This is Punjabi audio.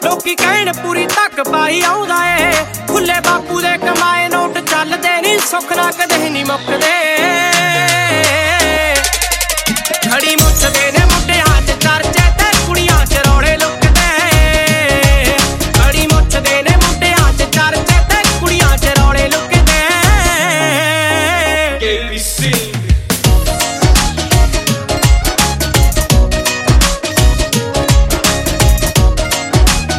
ਲੋਕੀ ਕਹਿਣ ਪੂਰੀ ਧੱਕ ਪਾਈ ਆਉਂਦਾ ਏ, ਖੁੱਲੇ ਬਾਪੂ ਦੇ ਕਮਾਏ ਨੋਟ ਚੱਲਦੇ ਨੀ, ਸੁੱਖ ਨਾ ਕਦੇ ਨੀ ਮੁੱਕਦੇ।